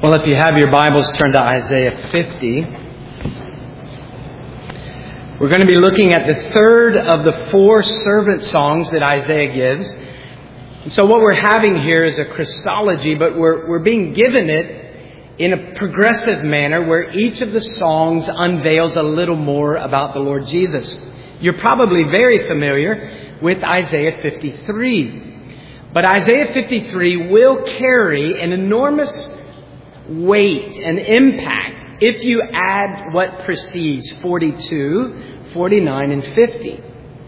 Well, if you have your Bibles, turn to Isaiah 50. We're going to be looking at the third of the four servant songs that Isaiah gives. And so what we're having here is a Christology, but we're being given it in a progressive manner where each of the songs unveils a little more about the Lord Jesus. You're probably very familiar with Isaiah 53. But Isaiah 53 will carry an enormous weight and impact if you add what precedes 42, 49, and 50.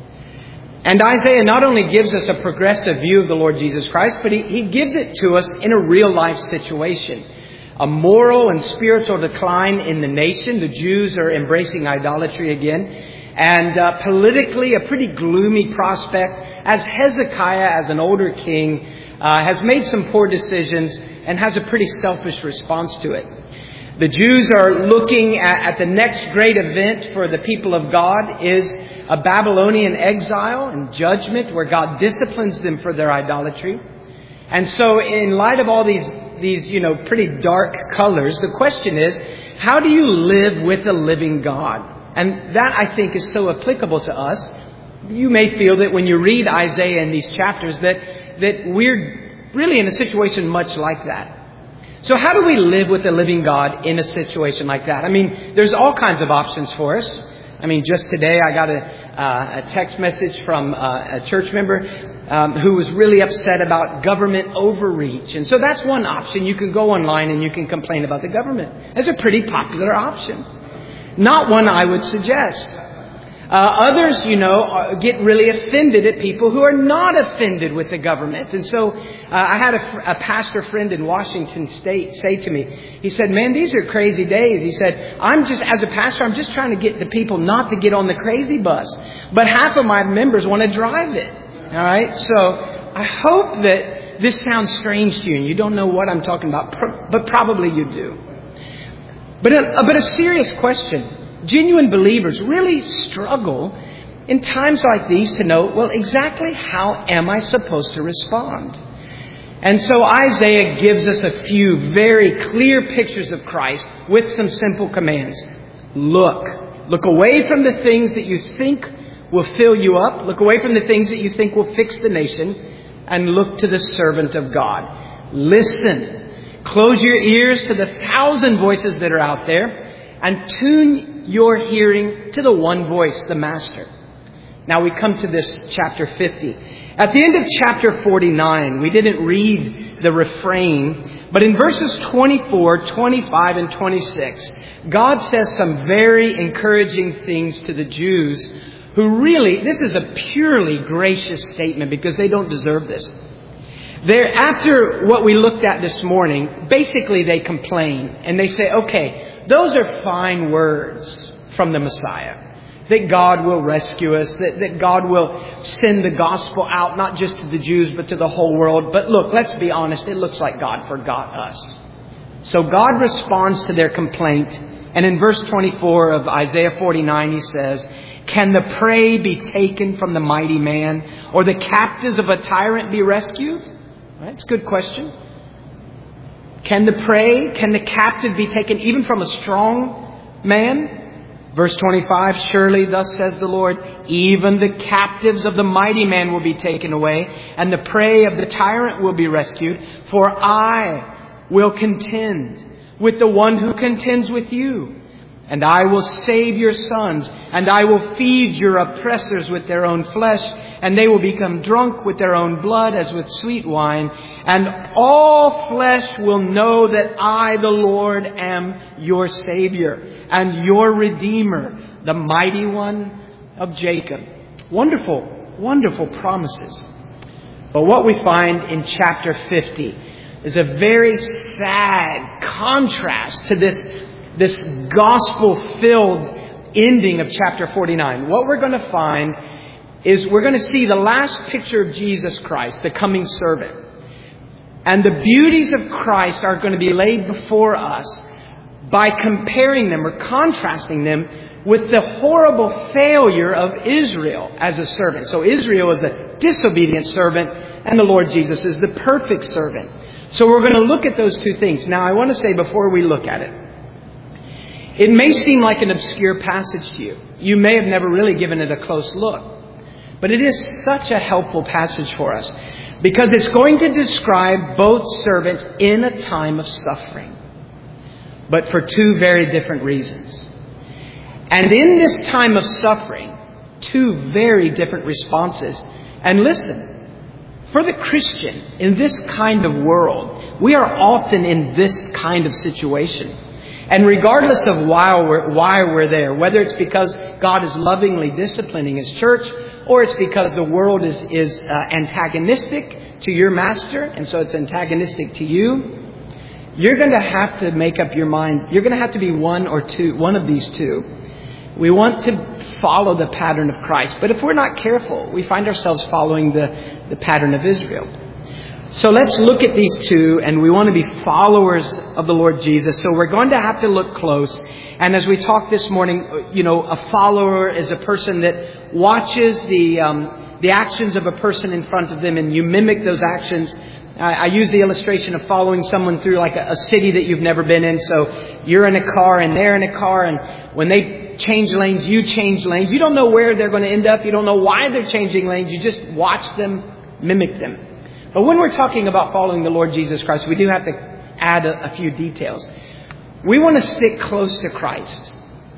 And Isaiah not only gives us a progressive view of the Lord Jesus Christ, but he gives it to us in a real life situation. A moral and spiritual decline in the nation. The Jews are embracing idolatry again. And politically, a pretty gloomy prospect as Hezekiah, as an older king, has made some poor decisions and has a pretty selfish response to it. The Jews are looking at the next great event for the people of God is a Babylonian exile and judgment where God disciplines them for their idolatry. And so in light of all these pretty dark colors, the question is, how do you live with the living God? And that, I think, is so applicable to us. You may feel that when you read Isaiah in these chapters that we're really in a situation much like that. So how do we live with the living God in a situation like that? I mean, there's all kinds of options for us. I mean, just today I got a text message from a church member who was really upset about government overreach. And so that's one option. You can go online and you can complain about the government. That's a pretty popular option. Not one I would suggest. Others, get really offended at people who are not offended with the government. And so I had a pastor friend in Washington State say to me, he said, "Man, these are crazy days." He said, as a pastor, I'm just trying to get the people not to get on the crazy bus. But half of my members want to drive it. All right. So I hope that this sounds strange to you and you don't know what I'm talking about, but probably you do. But a serious question. Genuine believers really struggle in times like these to know, well, exactly how am I supposed to respond? And so Isaiah gives us a few very clear pictures of Christ with some simple commands. Look away from the things that you think will fill you up. Look away from the things that you think will fix the nation, and look to the servant of God. Listen. Close your ears to the 1,000 voices that are out there and tune your hearing to the one voice, the Master. Now we come to this chapter 50. At the end of chapter 49, we didn't read the refrain, but in verses 24, 25, and 26, God says some very encouraging things to the Jews who really, this is a purely gracious statement because they don't deserve this. After what we looked at this morning, basically they complain and they say, okay, those are fine words from the Messiah. That God will rescue us, that God will send the gospel out, not just to the Jews, but to the whole world. But look, let's be honest, it looks like God forgot us. So God responds to their complaint. And in verse 24 of Isaiah 49, he says, "Can the prey be taken from the mighty man, or the captives of a tyrant be rescued?" Right? It's a good question. Can the captive be taken even from a strong man? Verse 25, "Surely thus says the Lord, even the captives of the mighty man will be taken away, and the prey of the tyrant will be rescued. For I will contend with the one who contends with you. And I will save your sons, and I will feed your oppressors with their own flesh, and they will become drunk with their own blood as with sweet wine. And all flesh will know that I, the Lord, am your Savior and your Redeemer, the mighty one of Jacob." Wonderful, wonderful promises. But what we find in chapter 50 is a very sad contrast to this gospel-filled ending of chapter 49. What we're going to find is we're going to see the last picture of Jesus Christ, the coming servant. And the beauties of Christ are going to be laid before us by comparing them or contrasting them with the horrible failure of Israel as a servant. So Israel is a disobedient servant, and the Lord Jesus is the perfect servant. So we're going to look at those two things. Now, I want to say before we look at it, it may seem like an obscure passage to you. You may have never really given it a close look. But it is such a helpful passage for us because it's going to describe both servants in a time of suffering, but for two very different reasons. And in this time of suffering, two very different responses. And listen, for the Christian in this kind of world, we are often in this kind of situation. And regardless of why we're there, whether it's because God is lovingly disciplining His church, or it's because the world is antagonistic to your master, and so it's antagonistic to you, you're going to have to make up your mind. You're going to have to be one of these two. We want to follow the pattern of Christ. But if we're not careful, we find ourselves following the pattern of Israel. So let's look at these two, and we want to be followers of the Lord Jesus. So we're going to have to look close. And as we talked this morning, a follower is a person that watches the actions of a person in front of them, and you mimic those actions. I use the illustration of following someone through like a city that you've never been in. So you're in a car and they're in a car, and when they change lanes, you change lanes. You don't know where they're going to end up. You don't know why they're changing lanes. You just watch them, mimic them. But when we're talking about following the Lord Jesus Christ, we do have to add a few details. We want to stick close to Christ,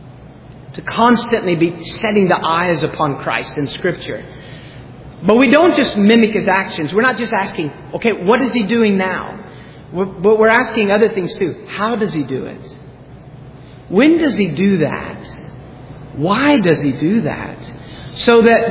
to constantly be setting the eyes upon Christ in Scripture. But we don't just mimic His actions. We're not just asking, okay, what is He doing now? But we're asking other things too. How does He do it? When does He do that? Why does He do that? So that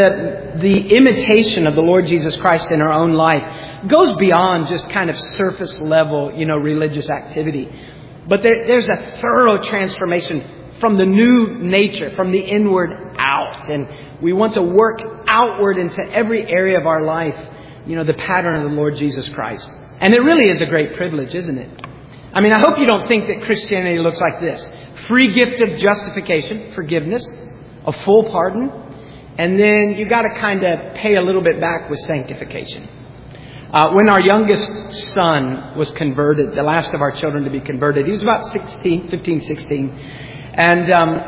the imitation of the Lord Jesus Christ in our own life goes beyond just kind of surface level, religious activity. But there's a thorough transformation from the new nature, from the inward out. And we want to work outward into every area of our life, the pattern of the Lord Jesus Christ. And it really is a great privilege, isn't it? I mean, I hope you don't think that Christianity looks like this. Free gift of justification, forgiveness, a full pardon, and then you got to kind of pay a little bit back with sanctification. When our youngest son was converted, the last of our children to be converted, he was about 15, 16. And,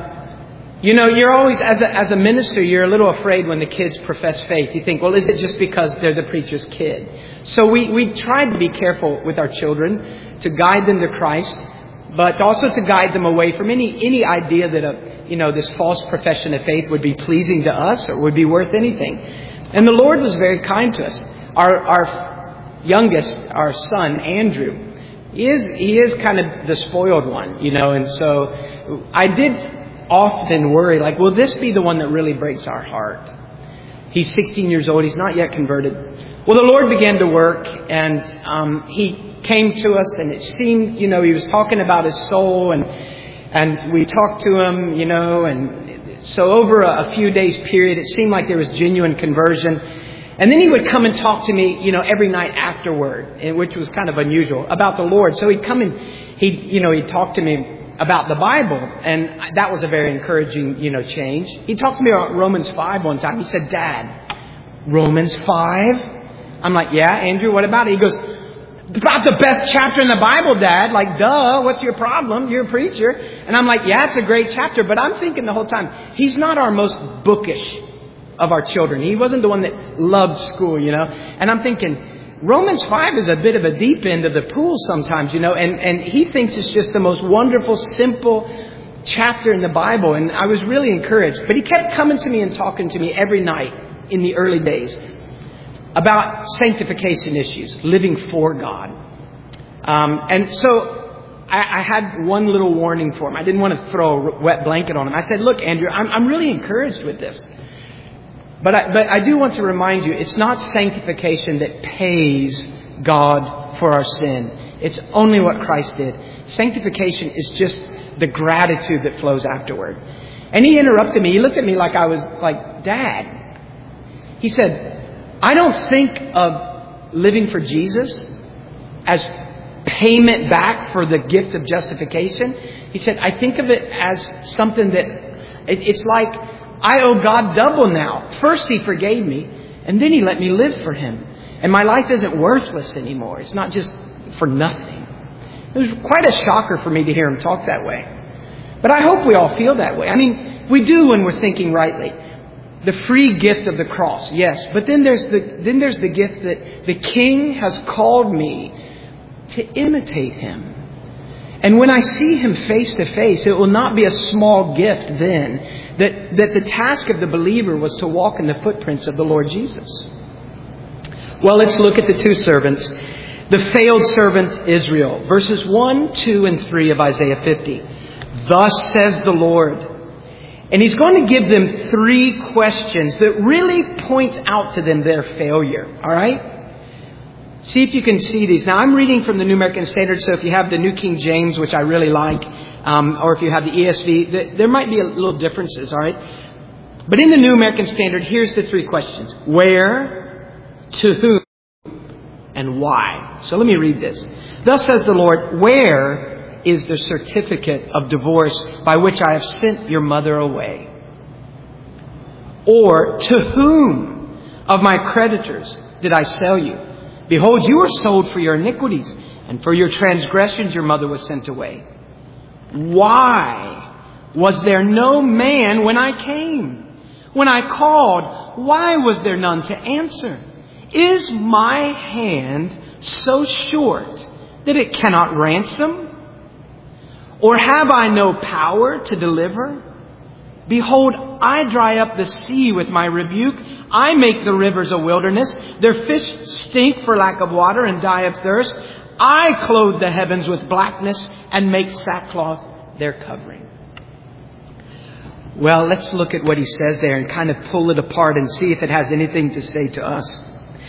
you're always, as a minister, you're a little afraid when the kids profess faith. You think, well, is it just because they're the preacher's kid? So we tried to be careful with our children, to guide them to Christ, but also to guide them away from any idea that this false profession of faith would be pleasing to us or would be worth anything. And the Lord was very kind to us. Our youngest, our son, Andrew, he is kind of the spoiled one, and so I did often worry, like, will this be the one that really breaks our heart? He's 16 years old. He's not yet converted. Well, the Lord began to work, and He came to us, and it seemed, He was talking about his soul, and we talked to him, and so over a few days period, it seemed like there was genuine conversion. And then he would come and talk to me, every night afterward, which was kind of unusual, about the Lord. So he'd come and he'd talk to me about the Bible, and that was a very encouraging, change. He talked to me about Romans 5 one time. He said, "Dad, Romans 5?" I'm like, "Yeah, Andrew, what about it?" He goes, "About the best chapter in the Bible, Dad. Like, duh, what's your problem? You're a preacher." And I'm like, "Yeah, it's a great chapter." But I'm thinking the whole time, he's not our most bookish of our children. He wasn't the one that loved school, And I'm thinking, Romans 5 is a bit of a deep end of the pool sometimes, And he thinks it's just the most wonderful, simple chapter in the Bible. And I was really encouraged. But he kept coming to me and talking to me every night in the early days about sanctification issues, living for God. And so I had one little warning for him. I didn't want to throw a wet blanket on him. I said, "Look, Andrew, I'm really encouraged with this. But I do want to remind you, it's not sanctification that pays God for our sin. It's only what Christ did. Sanctification is just the gratitude that flows afterward." And he interrupted me. He looked at me like I was like, "Dad." He said, "I don't think of living for Jesus as payment back for the gift of justification." He said, "I think of it as something that it's like I owe God double now. First He forgave me, and then He let me live for Him." And my life isn't worthless anymore. It's not just for nothing. It was quite a shocker for me to hear him talk that way. But I hope we all feel that way. I mean, we do when we're thinking rightly. The free gift of the cross, yes. But then there's the gift that the King has called me to imitate Him. And when I see Him face to face, it will not be a small gift then. That the task of the believer was to walk in the footprints of the Lord Jesus. Well, let's look at the two servants. The failed servant Israel. Verses 1, 2, and 3 of Isaiah 50. Thus says the Lord. And He's going to give them 3 questions that really point out to them their failure. All right? See if you can see these. Now, I'm reading from the New American Standard, so if you have the New King James, which I really like, or if you have the ESV, there might be a little differences, all right? But in the New American Standard, here's the 3 questions. Where, to whom, and why? So let me read this. Thus says the Lord, where is the certificate of divorce by which I have sent your mother away? Or to whom of my creditors did I sell you? Behold, you were sold for your iniquities, and for your transgressions your mother was sent away. Why was there no man when I came? When I called, why was there none to answer? Is my hand so short that it cannot ransom? Or have I no power to deliver? Behold, I dry up the sea with my rebuke. I make the rivers a wilderness. Their fish stink for lack of water and die of thirst. I clothe the heavens with blackness and make sackcloth their covering. Well, let's look at what he says there and kind of pull it apart and see if it has anything to say to us.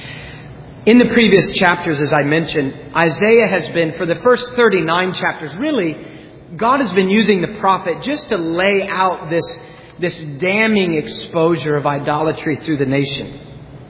In the previous chapters, as I mentioned, Isaiah has been, for the first 39 chapters, really, God has been using the prophet just to lay out this damning exposure of idolatry through the nation.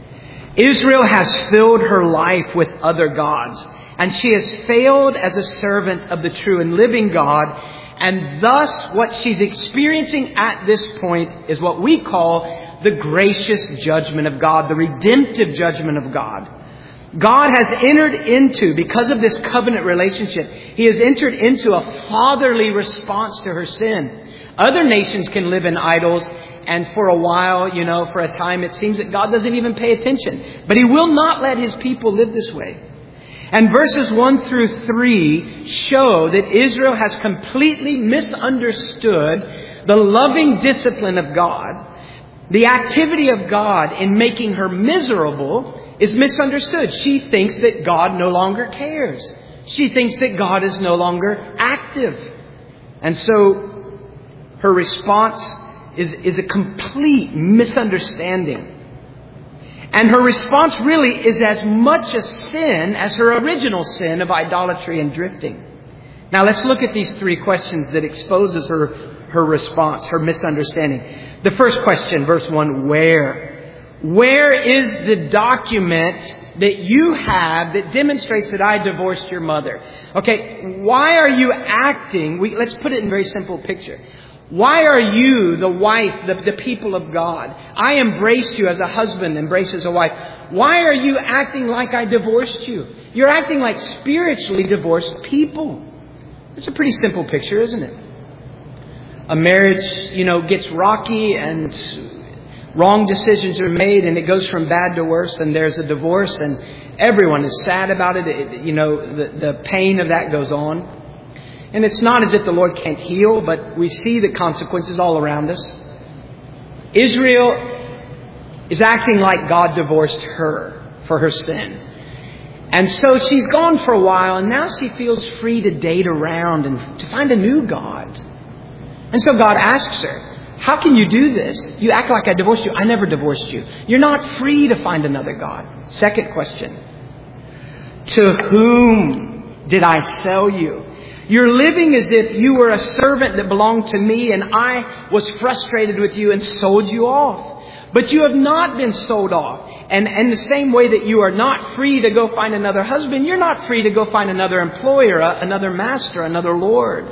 Israel has filled her life with other gods, and she has failed as a servant of the true and living God. And thus, what she's experiencing at this point is what we call the gracious judgment of God, the redemptive judgment of God. God has entered into, because of this covenant relationship, He has entered into a fatherly response to her sin. Other nations can live in idols, and for a while, for a time, it seems that God doesn't even pay attention. But He will not let His people live this way. And verses 1 through 3 show that Israel has completely misunderstood the loving discipline of God. The activity of God in making her miserable is misunderstood. She thinks that God no longer cares. She thinks that God is no longer active. And so her response is a complete misunderstanding. And her response really is as much a sin as her original sin of idolatry and drifting. Now let's look at these 3 questions that exposes her response, her misunderstanding. The first question, verse 1, where? Where is the document that you have that demonstrates that I divorced your mother? Okay, why are you acting? Let's put it in a very simple picture. Why are you, the wife, the people of God? I embraced you as a husband embraces a wife. Why are you acting like I divorced you? You're acting like spiritually divorced people. It's a pretty simple picture, isn't it? A marriage, gets rocky and wrong decisions are made and it goes from bad to worse and there's a divorce and everyone is sad about it. The pain of that goes on. And it's not as if the Lord can't heal, but we see the consequences all around us. Israel is acting like God divorced her for her sin. And so she's gone for a while and now she feels free to date around and to find a new God. And so God asks her, how can you do this? You act like I divorced you. I never divorced you. You're not free to find another God. Second question. To whom did I sell you? You're living as if you were a servant that belonged to me and I was frustrated with you and sold you off. But you have not been sold off. And in the same way that you are not free to go find another husband, you're not free to go find another employer, another master, another Lord.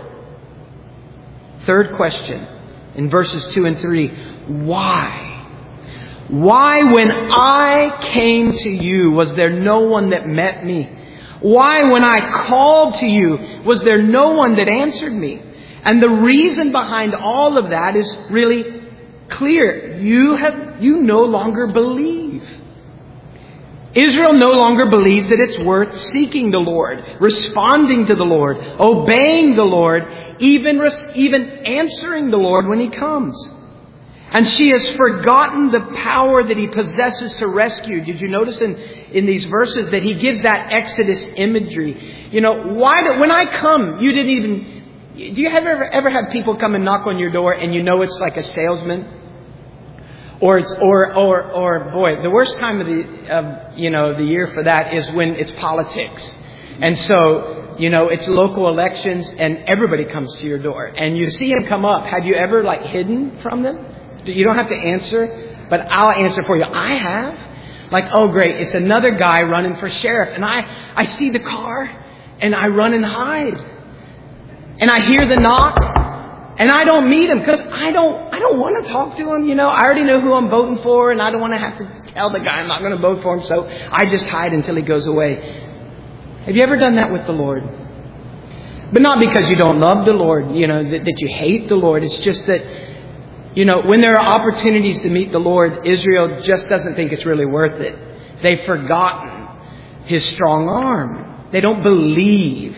Third question, in verses 2 and 3, why? Why, when I came to you, was there no one that met me? Why, when I called to you, was there no one that answered me? And the reason behind all of that is really clear. You no longer believe. Israel no longer believes that it's worth seeking the Lord, responding to the Lord, obeying the Lord, even answering the Lord when He comes. And she has forgotten the power that He possesses to rescue. Did you notice in these verses that He gives that Exodus imagery? You know, when I come, you didn't even... Do you ever have people come and knock on your door and you know it's like a salesman? Or boy, the worst time of the year for that is when it's politics. And so, it's local elections and everybody comes to your door and you see them come up. Have you ever hidden from them? You don't have to answer, but I'll answer for you. I have. Oh great, it's another guy running for sheriff. And I see the car and I run and hide. And I hear the knock and I don't meet him because I don't want to talk to him. I already know who I'm voting for and I don't want to have to tell the guy I'm not going to vote for him. So I just hide until he goes away. Have you ever done that with the Lord? But not because you don't love the Lord, that you hate the Lord. It's just that, when there are opportunities to meet the Lord, Israel just doesn't think it's really worth it. They've forgotten His strong arm. They don't believe.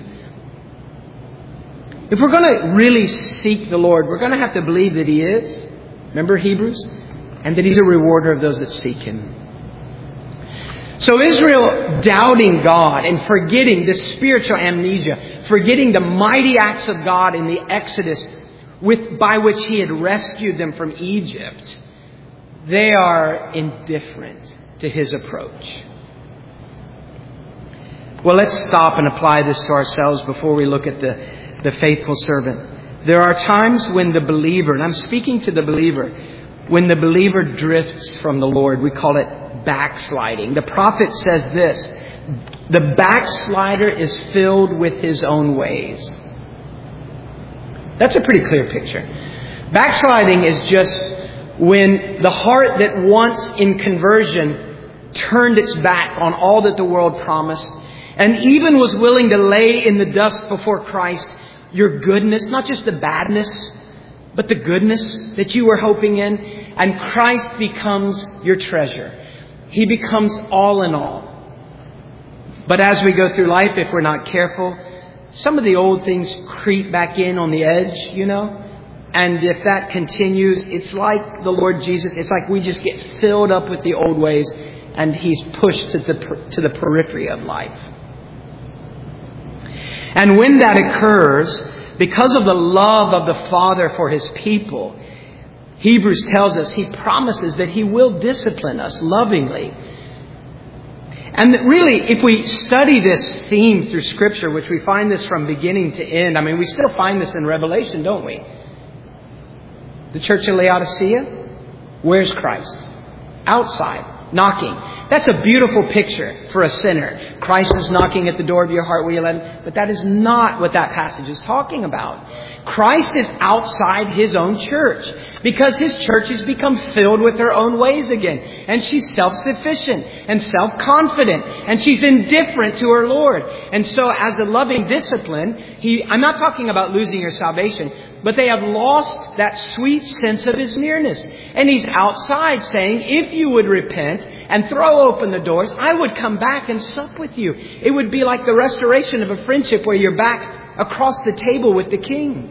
If we're going to really seek the Lord, we're going to have to believe that He is. Remember Hebrews? And that He's a rewarder of those that seek Him. So Israel doubting God and forgetting the spiritual amnesia, forgetting the mighty acts of God in the Exodus by which He had rescued them from Egypt, they are indifferent to His approach. Well, let's stop and apply this to ourselves before we look at the faithful servant. There are times when the believer, and I'm speaking to the believer, when the believer drifts from the Lord. We call it backsliding. The prophet says this: the backslider is filled with his own ways. That's a pretty clear picture. Backsliding is just when the heart that once in conversion turned its back on all that the world promised and even was willing to lay in the dust before Christ your goodness, not just the badness, but the goodness that you were hoping in. And Christ becomes your treasure. He becomes all in all. But as we go through life, if we're not careful, some of the old things creep back in on the edge, And if that continues, it's like the Lord Jesus. It's like we just get filled up with the old ways and He's pushed to the periphery of life. And when that occurs, because of the love of the Father for His people, Hebrews tells us He promises that He will discipline us lovingly. And really, if we study this theme through Scripture, which we find this from beginning to end, we still find this in Revelation, don't we? The church of Laodicea, where's Christ? Outside, knocking. That's a beautiful picture for a sinner. Christ is knocking at the door of your heart. Will you let Him? But that is not what that passage is talking about. Christ is outside His own church because His church has become filled with her own ways again. And she's self-sufficient and self-confident and she's indifferent to her Lord. And so as a loving discipline, I'm not talking about losing your salvation, but they have lost that sweet sense of His nearness. And He's outside saying, if you would repent and throw open the doors, I would come back and sup with you. It would be like the restoration of a friendship where you're back across the table with the King.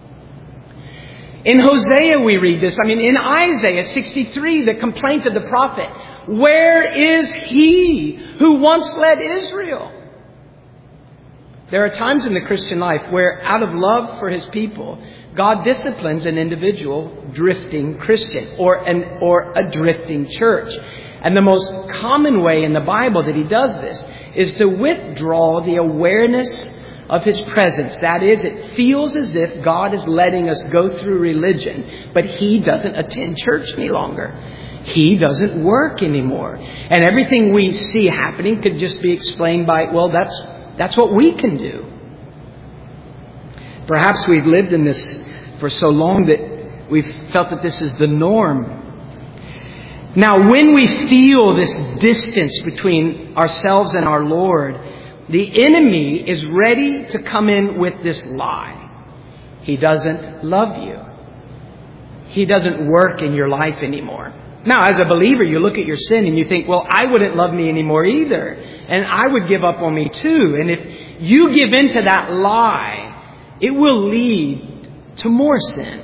In Hosea we read this. In Isaiah 63, the complaint of the prophet. Where is He who once led Israel? There are times in the Christian life where out of love for His people, God disciplines an individual drifting Christian or a drifting church. And the most common way in the Bible that He does this is to withdraw the awareness of His presence. That is, it feels as if God is letting us go through religion, but He doesn't attend church any longer. He doesn't work anymore. And everything we see happening could just be explained by, well, that's what we can do. Perhaps we've lived in this for so long that we've felt that this is the norm. Now, when we feel this distance between ourselves and our Lord, the enemy is ready to come in with this lie. He doesn't love you. He doesn't work in your life anymore. Now, as a believer, you look at your sin and you think, well, I wouldn't love me anymore either. And I would give up on me too. And if you give in to that lie, it will lead to more sin.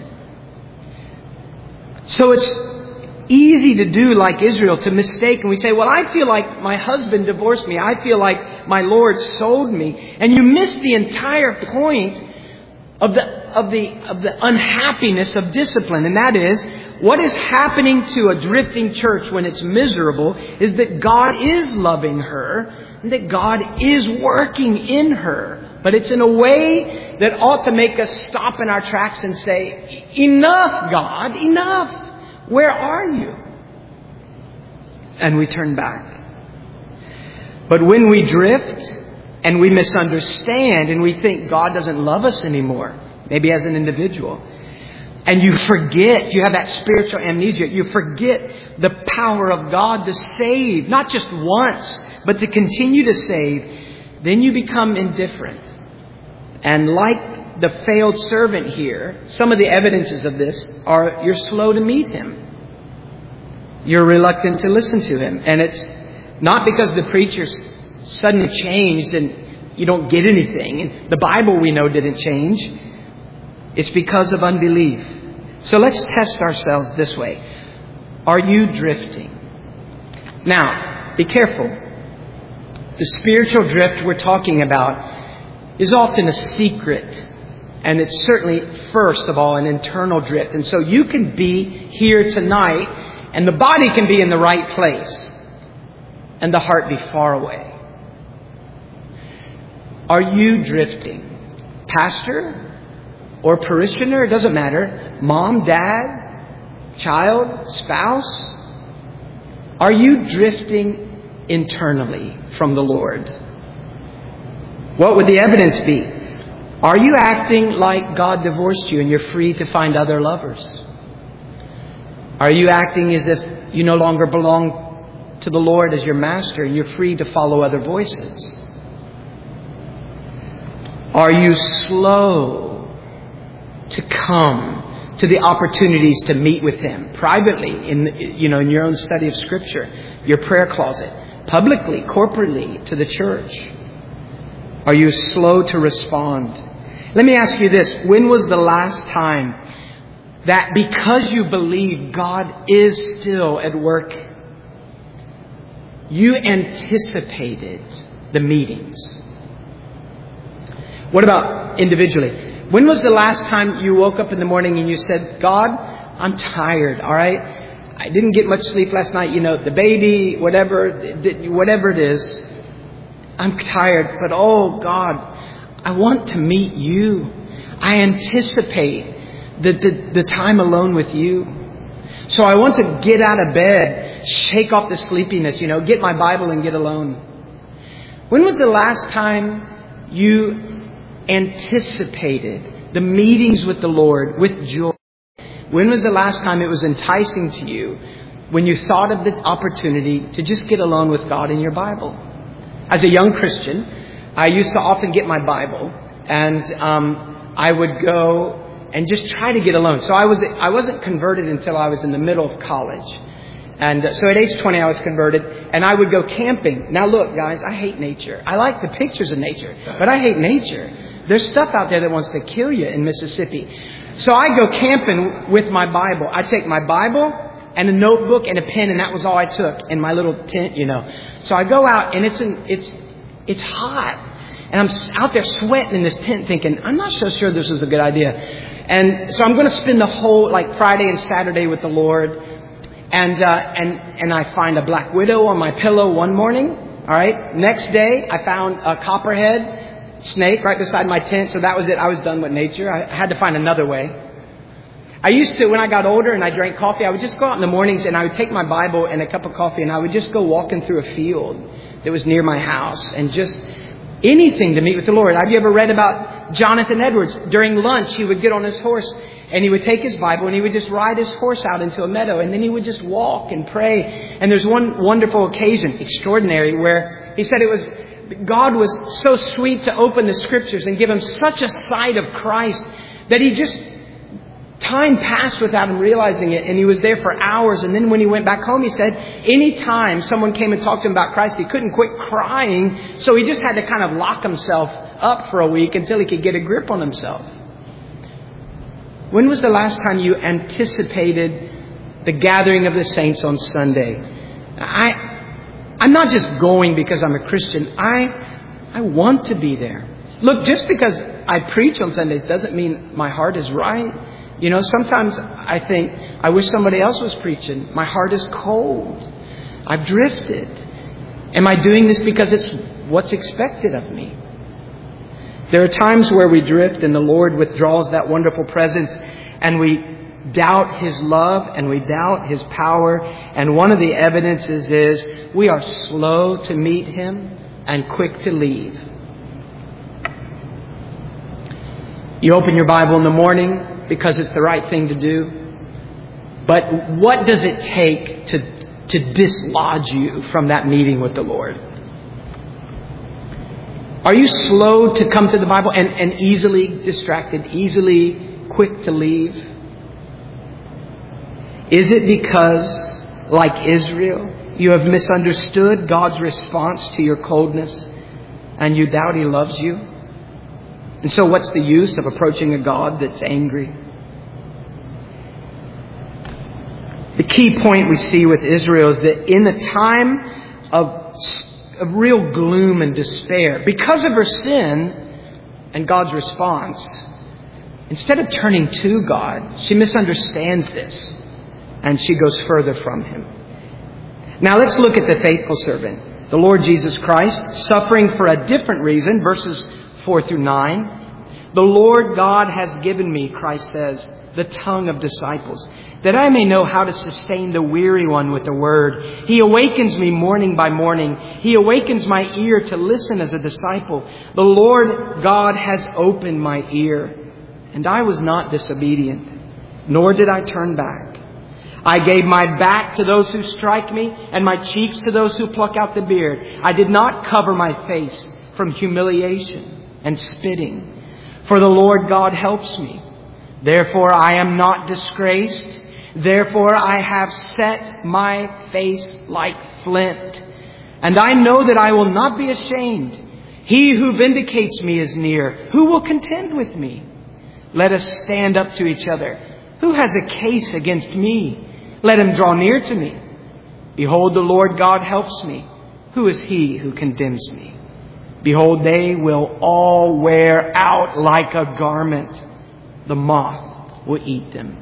So it's easy to do like Israel, to mistake. And we say, well, I feel like my husband divorced me. I feel like my Lord sold me. And you miss the entire point of the unhappiness of discipline. And that is, what is happening to a drifting church when it's miserable is that God is loving her and that God is working in her. But it's in a way that ought to make us stop in our tracks and say, enough, God, enough. Where are you? And we turn back. But when we drift and we misunderstand and we think God doesn't love us anymore, maybe as an individual, and you forget, you have that spiritual amnesia, you forget the power of God to save, not just once, but to continue to save, then you become indifferent. And like the failed servant here, some of the evidences of this are you're slow to meet Him. You're reluctant to listen to Him. And it's not because the preacher suddenly changed and you don't get anything. And the Bible, we know, didn't change. It's because of unbelief. So let's test ourselves this way. Are you drifting? Now, be careful. The spiritual drift we're talking about is often a secret. And it's certainly, first of all, an internal drift. And so you can be here tonight and the body can be in the right place and the heart be far away. Are you drifting? Pastor or parishioner? It doesn't matter. Mom, dad, child, spouse? Are you drifting internally from the Lord? What would the evidence be? Are you acting like God divorced you and you're free to find other lovers? Are you acting as if you no longer belong to the Lord as your master and you're free to follow other voices? Are you slow to come to the opportunities to meet with Him privately in your own study of Scripture, your prayer closet, publicly, corporately to the church? Are you slow to respond? Let me ask you this. When was the last time that because you believe God is still at work, you anticipated the meetings? What about individually? When was the last time you woke up in the morning and you said, God, I'm tired, all right? I didn't get much sleep last night. The baby, whatever it is. I'm tired, but oh God, I want to meet you. I anticipate the time alone with you. So I want to get out of bed, shake off the sleepiness, get my Bible and get alone. When was the last time you anticipated the meetings with the Lord with joy? When was the last time it was enticing to you when you thought of the opportunity to just get alone with God in your Bible? As a young Christian, I used to often get my Bible and I would go and just try to get alone. So I wasn't converted until I was in the middle of college. And so at age 20, I was converted and I would go camping. Now look, guys, I hate nature. I like the pictures of nature, but I hate nature. There's stuff out there that wants to kill you in Mississippi. So I go camping with my Bible. I take my Bible and a notebook and a pen, and that was all I took in my little tent, So I go out and it's hot. And I'm out there sweating in this tent thinking, I'm not so sure this is a good idea. And so I'm going to spend the whole Friday and Saturday with the Lord. And I find a black widow on my pillow one morning. All right. Next day, I found a copperhead snake right beside my tent. So that was it. I was done with nature. I had to find another way. I used to, when I got older and I drank coffee, I would just go out in the mornings and I would take my Bible and a cup of coffee and I would just go walking through a field that was near my house and just anything to meet with the Lord. Have you ever read about Jonathan Edwards. During lunch, he would get on his horse and he would take his Bible and he would just ride his horse out into a meadow. And then he would just walk and pray. And there's one wonderful occasion, extraordinary, where he said God was so sweet to open the Scriptures and give him such a sight of Christ that time passed without him realizing it, and he was there for hours. And then when he went back home, he said any time someone came and talked to him about Christ, he couldn't quit crying. So he just had to kind of lock himself up for a week until he could get a grip on himself. When was the last time you anticipated the gathering of the saints on Sunday? I'm not just going because I'm a Christian. I want to be there. Look, just because I preach on Sundays doesn't mean my heart is right. You know, sometimes I think, I wish somebody else was preaching. My heart is cold. I've drifted. Am I doing this because it's what's expected of me? There are times where we drift and the Lord withdraws that wonderful presence and we doubt His love and we doubt His power. And one of the evidences is we are slow to meet Him and quick to leave. You open your Bible in the morning because it's the right thing to do. But what does it take to dislodge you from that meeting with the Lord? Are you slow to come to the Bible and easily distracted, easily quick to leave? Is it because, like Israel, you have misunderstood God's response to your coldness and you doubt He loves you? And so what's the use of approaching a God that's angry? The key point we see with Israel is that in a time of real gloom and despair, because of her sin and God's response, instead of turning to God, she misunderstands this and she goes further from Him. Now let's look at the faithful servant, the Lord Jesus Christ, suffering for a different reason, verses 4 through 9. The Lord God has given me, Christ says, the tongue of disciples, that I may know how to sustain the weary one with the word. He awakens me morning by morning. He awakens my ear to listen as a disciple. The Lord God has opened my ear, and I was not disobedient, nor did I turn back. I gave my back to those who strike me, and my cheeks to those who pluck out the beard. I did not cover my face from humiliation and spitting. For the Lord God helps me. Therefore I am not disgraced. Therefore I have set my face like flint. And I know that I will not be ashamed. He who vindicates me is near. Who will contend with me? Let us stand up to each other. Who has a case against me? Let him draw near to me. Behold, the Lord God helps me. Who is he who condemns me? Behold, they will all wear out like a garment. The moth will eat them.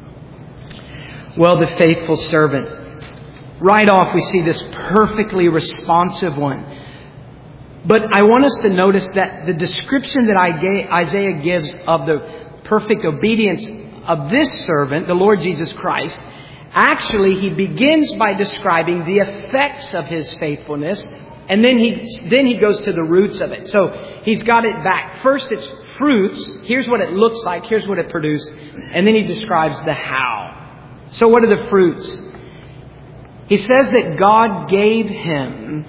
Well, the faithful servant. Right off, we see this perfectly responsive one. But I want us to notice that the description that Isaiah gives of the perfect obedience of this servant, the Lord Jesus Christ, actually he begins by describing the effects of his faithfulness. And then he goes to the roots of it. So he's got it back. First it's fruits. Here's what it looks like. Here's what it produced. And then he describes the how. So what are the fruits? He says that God gave him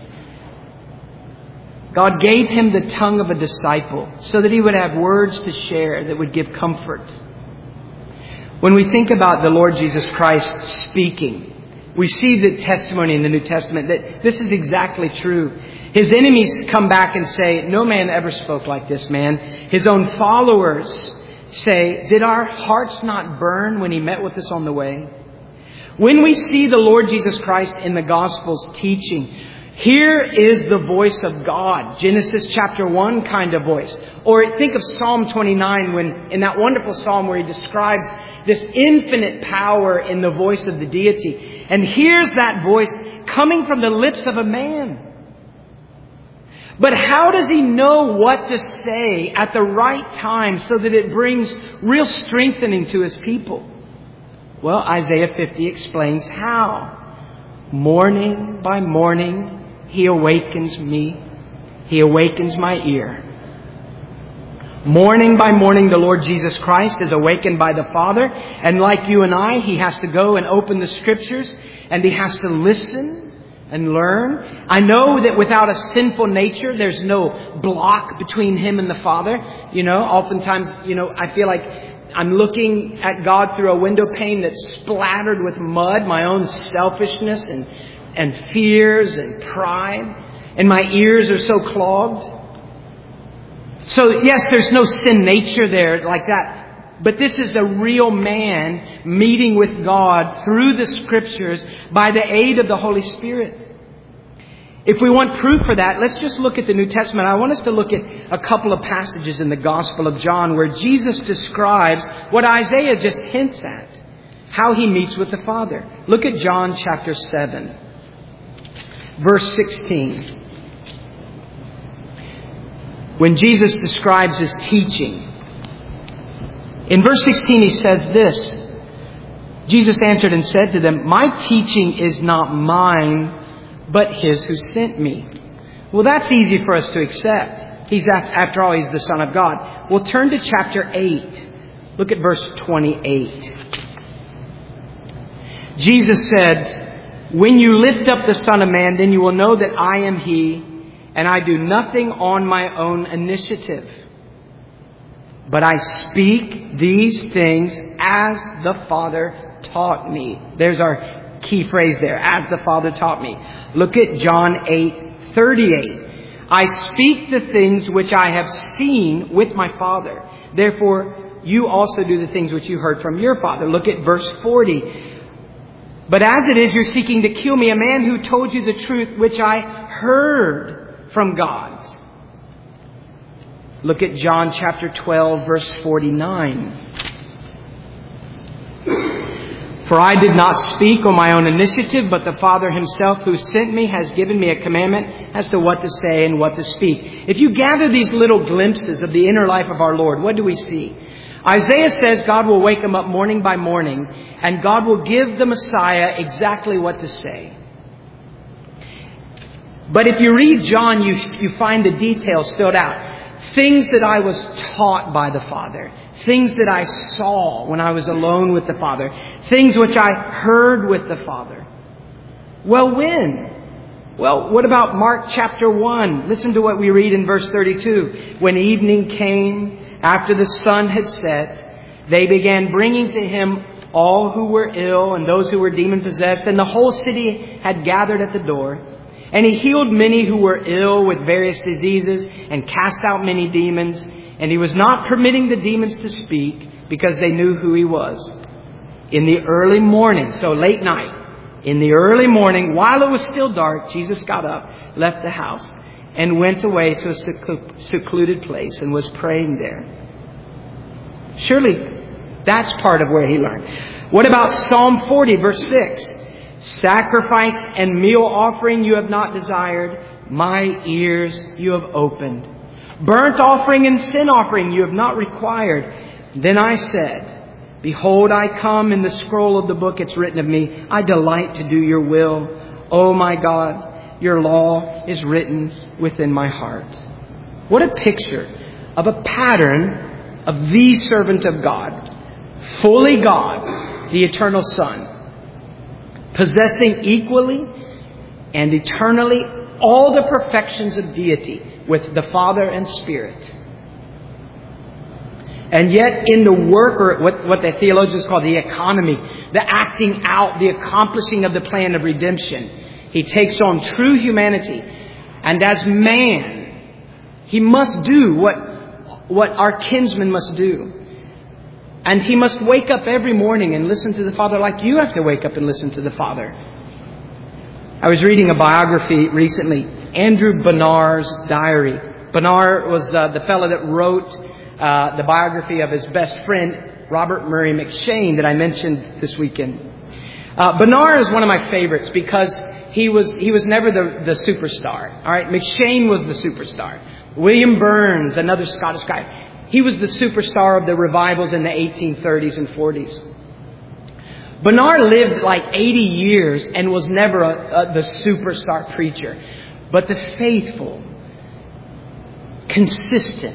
the tongue of a disciple so that he would have words to share that would give comfort. When we think about the Lord Jesus Christ speaking, we see the testimony in the New Testament that this is exactly true. His enemies come back and say, no man ever spoke like this man. His own followers say, did our hearts not burn when he met with us on the way? When we see the Lord Jesus Christ in the Gospels teaching, here is the voice of God. Genesis chapter 1 kind of voice. Or think of Psalm 29 when in that wonderful psalm where he describes this infinite power in the voice of the deity. And here's that voice coming from the lips of a man. But how does he know what to say at the right time so that it brings real strengthening to his people? Well, Isaiah 50 explains how. Morning by morning, he awakens me. He awakens my ear. Morning by morning, the Lord Jesus Christ is awakened by the Father. And like you and I, He has to go and open the Scriptures. And He has to listen and learn. I know that without a sinful nature, there's no block between Him and the Father. Oftentimes, I feel like I'm looking at God through a window pane that's splattered with mud, my own selfishness and fears and pride. And my ears are so clogged. So yes, there's no sin nature there like that. But this is a real man meeting with God through the Scriptures by the aid of the Holy Spirit. If we want proof for that, let's just look at the New Testament. I want us to look at a couple of passages in the Gospel of John where Jesus describes what Isaiah just hints at, how He meets with the Father. Look at John chapter 7, verse 16. When Jesus describes His teaching. In verse 16 He says this. Jesus answered and said to them, "My teaching is not mine, but His who sent me." Well, that's easy for us to accept. After all, He's the Son of God. Well, turn to chapter 8. Look at verse 28. Jesus said, "When you lift up the Son of Man, then you will know that I am He, and I do nothing on my own initiative. But I speak these things as the Father taught me." There's our key phrase there, as the Father taught me. Look at John 8:38. "I speak the things which I have seen with my Father. Therefore, you also do the things which you heard from your father." Look at verse 40. "But as it is, you're seeking to kill me, a man who told you the truth which I heard from God." Look at John chapter 12, verse 49. "For I did not speak on my own initiative, but the Father Himself who sent me has given me a commandment as to what to say and what to speak." If you gather these little glimpses of the inner life of our Lord, what do we see? Isaiah says God will wake Him up morning by morning, and God will give the Messiah exactly what to say. But if you read John, you find the details spelled out. Things that I was taught by the Father. Things that I saw when I was alone with the Father. Things which I heard with the Father. Well, when? Well, what about Mark chapter 1? Listen to what we read in verse 32. "When evening came, after the sun had set, they began bringing to Him all who were ill and those who were demon-possessed, and the whole city had gathered at the door. And He healed many who were ill with various diseases and cast out many demons. And He was not permitting the demons to speak because they knew who He was. In the early morning," so late night, "in the early morning, while it was still dark, Jesus got up, left the house, and went away to a secluded place and was praying there." Surely that's part of where He learned. What about Psalm 40, verse 6? "Sacrifice and meal offering you have not desired. My ears you have opened. Burnt offering and sin offering you have not required. Then I said, behold, I come. In the scroll of the book it's written of me. I delight to do your will. Oh my God, your law is written within my heart." What a picture of a pattern of the servant of God. Fully God, the eternal Son. Possessing equally and eternally all the perfections of deity with the Father and Spirit. And yet in the work, or what the theologians call the economy, the acting out, the accomplishing of the plan of redemption, He takes on true humanity. And as man, He must do what our kinsman must do. And He must wake up every morning and listen to the Father like you have to wake up and listen to the Father. I was reading a biography recently, Andrew Bognar's diary. Bognar was the fellow that wrote the biography of his best friend, Robert Murray M'Cheyne, that I mentioned this weekend. Bognar is one of my favorites because he was never the superstar. All right, M'Cheyne was the superstar. William Burns, another Scottish guy, he was the superstar of the revivals in the 1830s and 40s. Bognar lived like 80 years and was never the superstar preacher, but the faithful, consistent,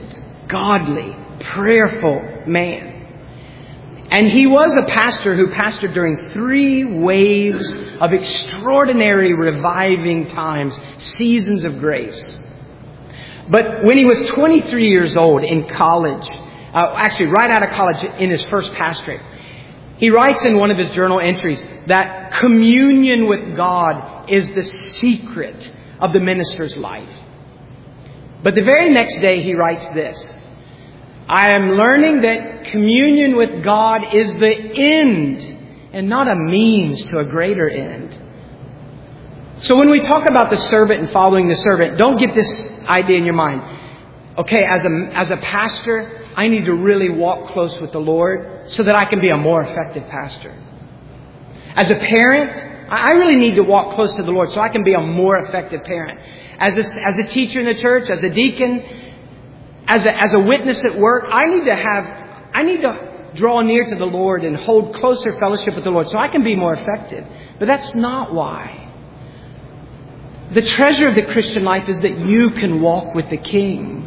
godly, prayerful man. And he was a pastor who pastored during 3 waves of extraordinary reviving times, seasons of grace. But when he was 23 years old in college, actually right out of college in his first pastorate, he writes in one of his journal entries that communion with God is the secret of the minister's life. But the very next day he writes this: I am learning that communion with God is the end and not a means to a greater end. So when we talk about the servant and following the servant, don't get this idea in your mind. Okay, as a pastor, I need to really walk close with the Lord so that I can be a more effective pastor. As a parent, I really need to walk close to the Lord so I can be a more effective parent. As a teacher in the church, as a deacon, as a witness at work, I need to draw near to the Lord and hold closer fellowship with the Lord so I can be more effective. But that's not why. The treasure of the Christian life is that you can walk with the King.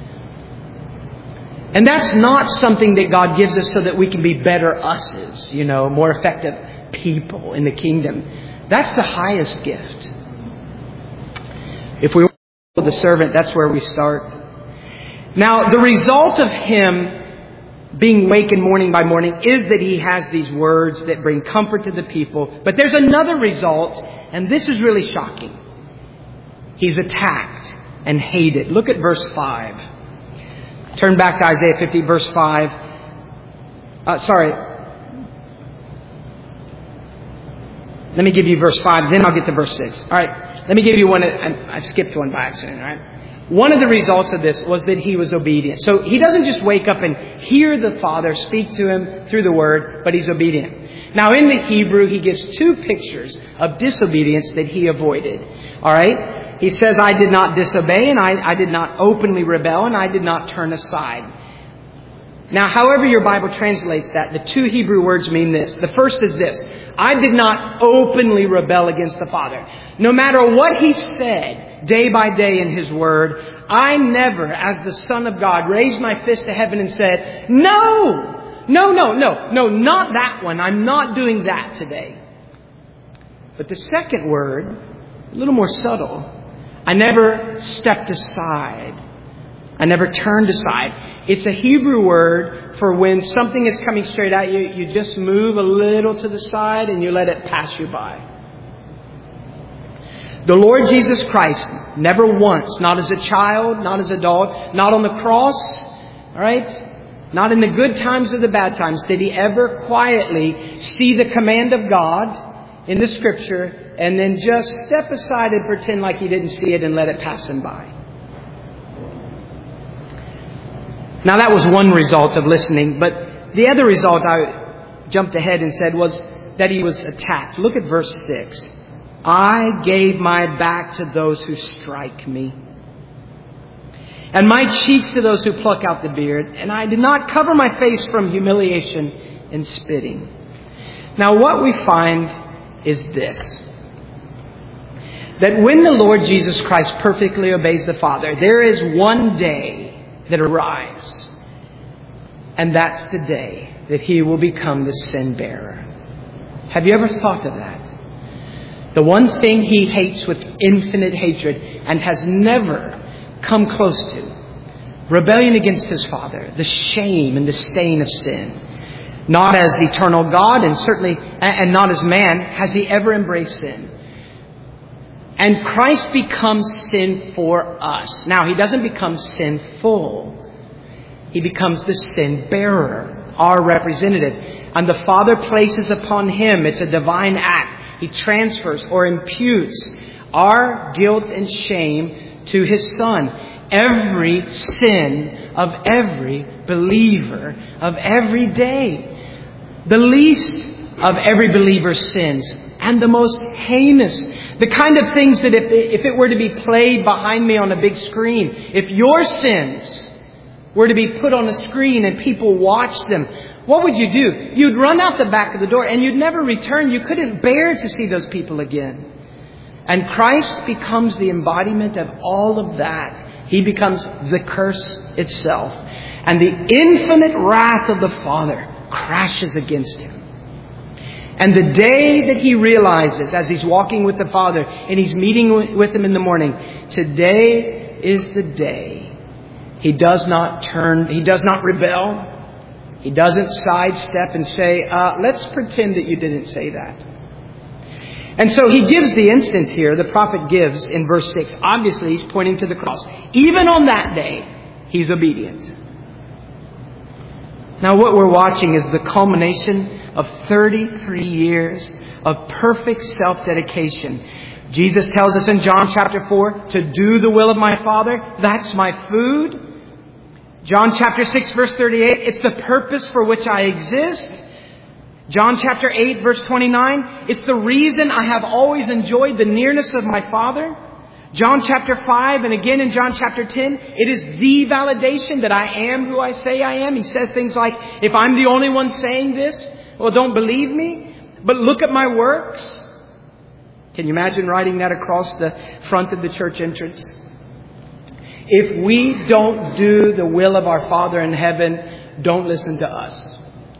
And that's not something that God gives us so that we can be better us's, more effective people in the kingdom. That's the highest gift. If we walk with the servant, that's where we start. Now, the result of him being wakened morning by morning is that he has these words that bring comfort to the people. But there's another result, and this is really shocking. He's attacked and hated. Look at verse 5. Turn back to Isaiah 50, verse 5. Let me give you verse 5, then I'll get to verse 6. All right, let me give you one. I skipped one by accident, all right? One of the results of this was that he was obedient. So he doesn't just wake up and hear the Father speak to him through the Word, but he's obedient. Now in the Hebrew, he gives 2 pictures of disobedience that he avoided. All right? He says, I did not disobey, and I did not openly rebel, and I did not turn aside. Now, however your Bible translates that, the 2 Hebrew words mean this. The first is this: I did not openly rebel against the Father. No matter what He said day by day in His Word, I never, as the Son of God, raised my fist to heaven and said, No, not that one. I'm not doing that today. But the second word, a little more subtle, I never stepped aside. I never turned aside. It's a Hebrew word for when something is coming straight at you, you just move a little to the side and you let it pass you by. The Lord Jesus Christ never once, not as a child, not as an adult, not on the cross, all right? Not in the good times or the bad times, did He ever quietly see the command of God in the Scripture and then just step aside and pretend like He didn't see it and let it pass Him by. Now that was one result of listening, but the other result I jumped ahead and said was that He was attacked. Look at verse 6. I gave my back to those who strike me, and my cheeks to those who pluck out the beard, and I did not cover my face from humiliation and spitting. Now what we find is this: that when the Lord Jesus Christ perfectly obeys the Father, there is one day that arrives, and that's the day that He will become the sin bearer. Have you ever thought of that? The one thing He hates with infinite hatred and has never come close to: rebellion against His Father, the shame and the stain of sin. Not as eternal God, and certainly and not as man has He ever embraced sin. And Christ becomes sin for us. Now, He doesn't become sinful. He becomes the sin bearer, our representative. And the Father places upon Him, it's a divine act. He transfers or imputes our guilt and shame to His Son. Every sin of every believer of every day. The least of every believer's sins, and the most heinous. The kind of things that if it were to be played behind me on a big screen, if your sins were to be put on a screen and people watched them, what would you do? You'd run out the back of the door and you'd never return. You couldn't bear to see those people again. And Christ becomes the embodiment of all of that He becomes the curse itself. And the infinite wrath of the Father crashes against him. And the day that he realizes, as he's walking with the Father and he's meeting with him in the morning, today is the day. He does not rebel. He doesn't sidestep and say, let's pretend that you didn't say that. And so he gives the instance here, the prophet gives in verse 6. Obviously, he's pointing to the cross. Even on that day, he's obedient. Now, what we're watching is the culmination of 33 years of perfect self-dedication. Jesus tells us in John chapter 4 to do the will of my Father. That's my food. John chapter 6 verse 38, it's the purpose for which I exist. John chapter 8 verse 29, it's the reason I have always enjoyed the nearness of my Father. John chapter 5 and again in John chapter 10, it is the validation that I am who I say I am. He says things like, if I'm the only one saying this, well, don't believe me, but look at my works. Can you imagine writing that across the front of the church entrance? If we don't do the will of our Father in heaven, don't listen to us.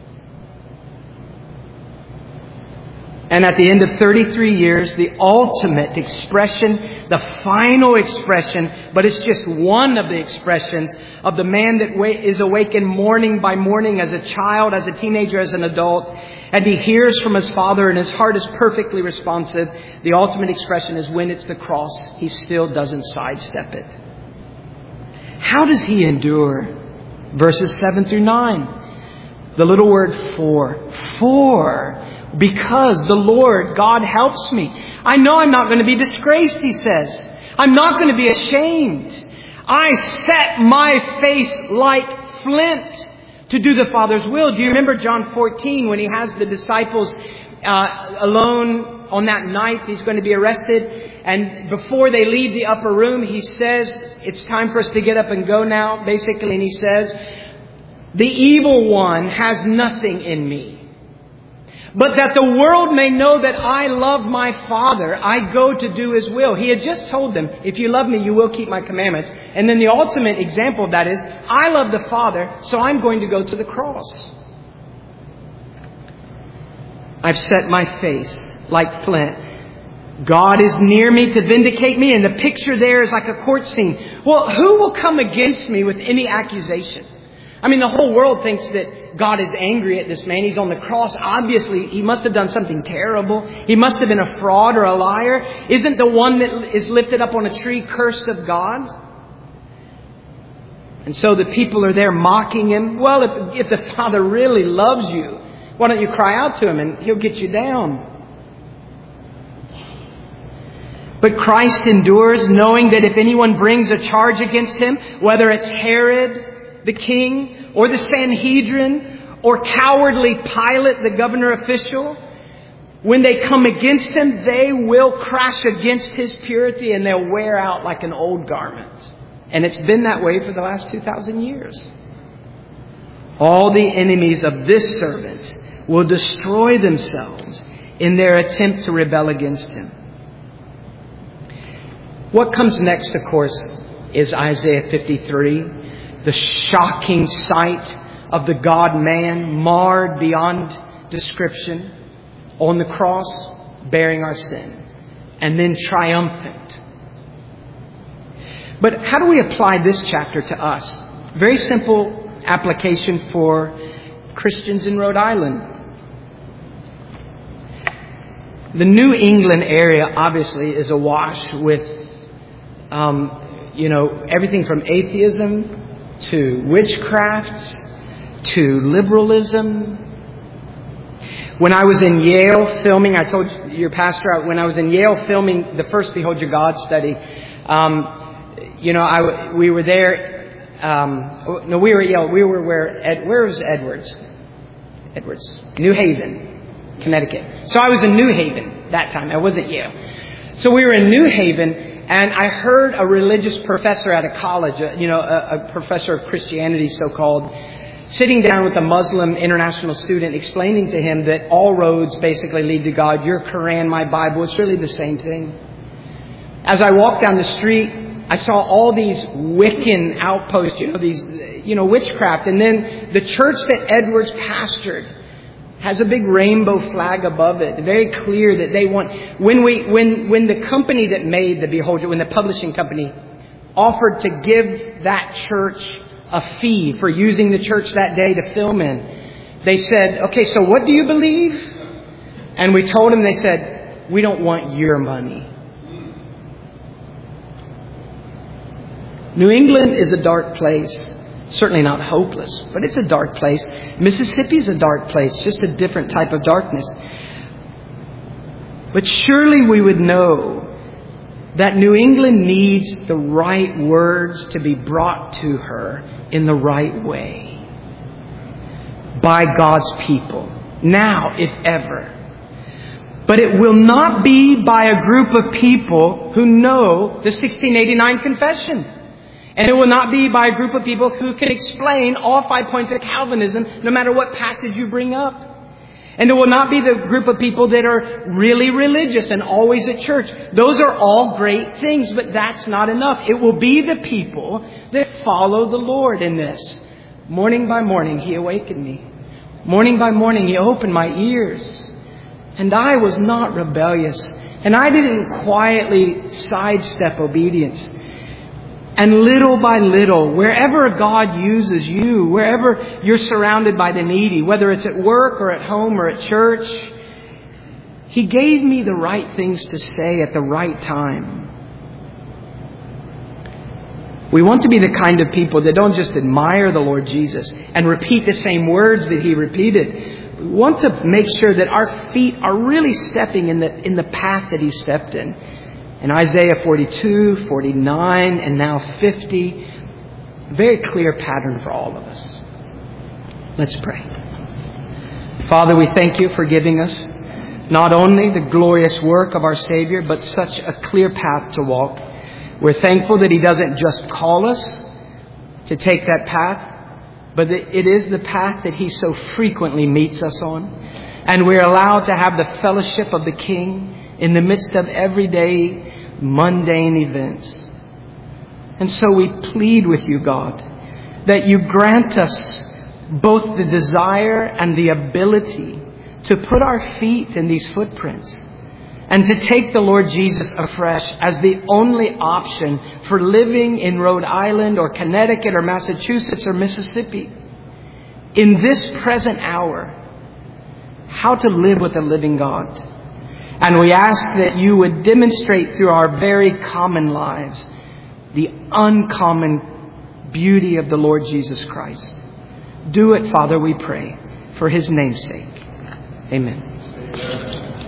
And at the end of 33 years, the ultimate expression, the final expression, but it's just one of the expressions of the man that is awakened morning by morning as a child, as a teenager, as an adult, and he hears from his Father and his heart is perfectly responsive. The ultimate expression is when it's the cross, he still doesn't sidestep it. How does he endure? Verses 7 through 9. The little word for. For. Because the Lord, God, helps me. I know I'm not going to be disgraced, he says. I'm not going to be ashamed. I set my face like flint to do the Father's will. Do you remember John 14 when he has the disciples alone on that night? He's going to be arrested. And before they leave the upper room, he says, it's time for us to get up and go now, basically. And he says, the evil one has nothing in me. But that the world may know that I love my Father, I go to do His will. He had just told them, if you love me, you will keep my commandments. And then the ultimate example of that is, I love the Father, so I'm going to go to the cross. I've set my face like flint. God is near me to vindicate me. And the picture there is like a court scene. Well, who will come against me with any accusation? I mean, the whole world thinks that God is angry at this man. He's on the cross. Obviously, he must have done something terrible. He must have been a fraud or a liar. Isn't the one that is lifted up on a tree cursed of God? And so the people are there mocking him. Well, if the Father really loves you, why don't you cry out to him and he'll get you down? But Christ endures, knowing that if anyone brings a charge against him, whether it's Herod, the king, or the Sanhedrin, or cowardly Pilate, the governor official, when they come against him, they will crash against his purity and they'll wear out like an old garment. And it's been that way for the last 2,000 years. All the enemies of this servant will destroy themselves in their attempt to rebel against him. What comes next, of course, is Isaiah 53. The shocking sight of the God-man marred beyond description on the cross, bearing our sin, and then triumphant. But how do we apply this chapter to us? Very simple application for Christians in Rhode Island. The New England area obviously is awash with, everything from atheism to witchcraft, to liberalism. When I was in Yale filming, I told your pastor, when I was in Yale filming the first Behold Your God study, we were there. We were at Yale. We were where was Edwards? New Haven, Connecticut. So I was in New Haven that time. I wasn't Yale. So we were in New Haven. And I heard a religious professor at a college, a professor of Christianity, so-called, sitting down with a Muslim international student, explaining to him that all roads basically lead to God. Your Quran, my Bible, it's really the same thing. As I walked down the street, I saw all these Wiccan outposts, these witchcraft. And then the church that Edwards pastored has a big rainbow flag above it. Very clear that they want, when the company that made the Beholder, when the publishing company offered to give that church a fee for using the church that day to film in, they said, okay, so what do you believe? And we told them, they said, we don't want your money. New England is a dark place. Certainly not hopeless, but it's a dark place. Mississippi is a dark place, just a different type of darkness. But surely we would know that New England needs the right words to be brought to her in the right way by God's people, now if ever. But it will not be by a group of people who know the 1689 Confession. And it will not be by a group of people who can explain all 5 points of Calvinism, no matter what passage you bring up. And it will not be the group of people that are really religious and always at church. Those are all great things, but that's not enough. It will be the people that follow the Lord in this. Morning by morning, He awakened me. Morning by morning, He opened my ears. And I was not rebellious. And I didn't quietly sidestep obedience. And little by little, wherever God uses you, wherever you're surrounded by the needy, whether it's at work or at home or at church, He gave me the right things to say at the right time. We want to be the kind of people that don't just admire the Lord Jesus and repeat the same words that He repeated. We want to make sure that our feet are really stepping in the path that He stepped in. In Isaiah 42, 49, and now 50, very clear pattern for all of us. Let's pray. Father, we thank You for giving us not only the glorious work of our Savior, but such a clear path to walk. We're thankful that He doesn't just call us to take that path, but that it is the path that He so frequently meets us on. And we're allowed to have the fellowship of the King in the midst of everyday mundane events. And so we plead with You, God, that You grant us both the desire and the ability to put our feet in these footprints and to take the Lord Jesus afresh as the only option for living in Rhode Island or Connecticut or Massachusetts or Mississippi. In this present hour, how to live with the living God. And we ask that You would demonstrate through our very common lives the uncommon beauty of the Lord Jesus Christ. Do it, Father, we pray, for His name's sake. Amen.